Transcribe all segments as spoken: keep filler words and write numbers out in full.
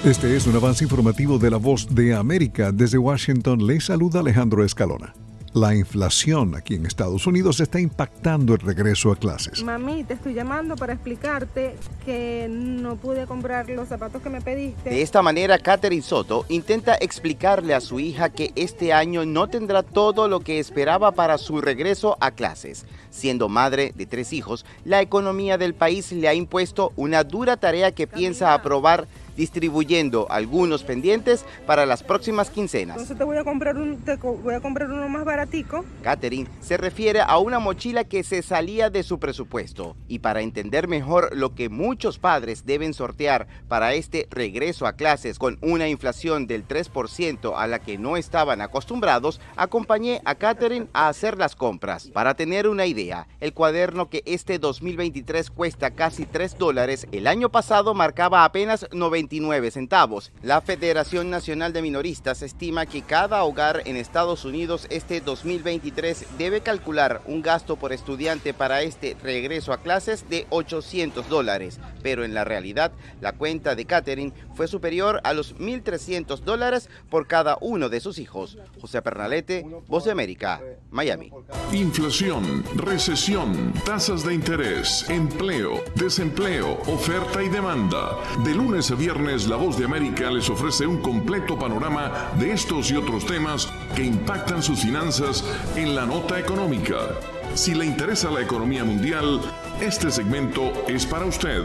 Este es un avance informativo de La Voz de América. Desde Washington les saluda Alejandro Escalona. La inflación aquí en Estados Unidos está impactando el regreso a clases. Mami, te estoy llamando para explicarte que no pude comprar los zapatos que me pediste. De esta manera, Catherine Soto intenta explicarle a su hija que este año no tendrá todo lo que esperaba para su regreso a clases. Siendo madre de tres hijos, la economía del país le ha impuesto una dura tarea que piensa aprobar, distribuyendo algunos pendientes para las próximas quincenas. Entonces te voy a comprar un, te voy a comprar uno más baratico. Catherine se refiere a una mochila que se salía de su presupuesto. Y para entender mejor lo que muchos padres deben sortear para este regreso a clases con una inflación del tres por ciento a la que no estaban acostumbrados, acompañé a Catherine a hacer las compras. Para tener una idea, el cuaderno que este dos mil veintitrés cuesta casi tres dólares, el año pasado marcaba apenas noventa y nueve centavos. La Federación Nacional de Minoristas estima que cada hogar en Estados Unidos este dos mil veintitrés debe calcular un gasto por estudiante para este regreso a clases de ochocientos dólares, pero en la realidad la cuenta de Catherine fue superior a los mil trescientos dólares por cada uno de sus hijos. José Pernalete, Voz de América, Miami. Inflación, recesión, tasas de interés, empleo, desempleo, oferta y demanda. De lunes a viernes, La Voz de América les ofrece un completo panorama de estos y otros temas que impactan sus finanzas en la nota económica. Si le interesa la economía mundial, este segmento es para usted.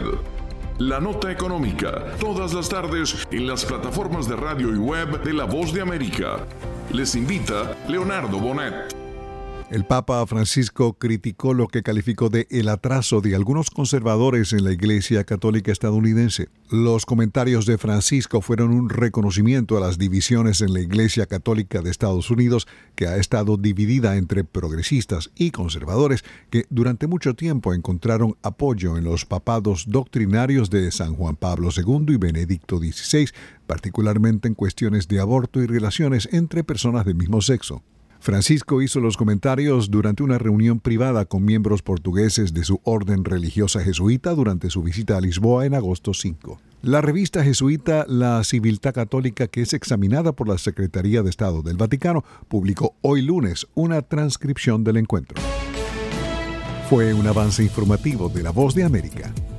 La nota económica, todas las tardes en las plataformas de radio y web de La Voz de América. Les invita Leonardo Bonet. El Papa Francisco criticó lo que calificó de el atraso de algunos conservadores en la Iglesia Católica estadounidense. Los comentarios de Francisco fueron un reconocimiento a las divisiones en la Iglesia Católica de Estados Unidos, que ha estado dividida entre progresistas y conservadores que durante mucho tiempo encontraron apoyo en los papados doctrinarios de San Juan Pablo segundo y Benedicto dieciséis, particularmente en cuestiones de aborto y relaciones entre personas del mismo sexo. Francisco hizo los comentarios durante una reunión privada con miembros portugueses de su orden religiosa jesuita durante su visita a Lisboa en agosto cinco. La revista jesuita La Civiltà Católica, que es examinada por la Secretaría de Estado del Vaticano, publicó hoy lunes una transcripción del encuentro. Fue un avance informativo de La Voz de América.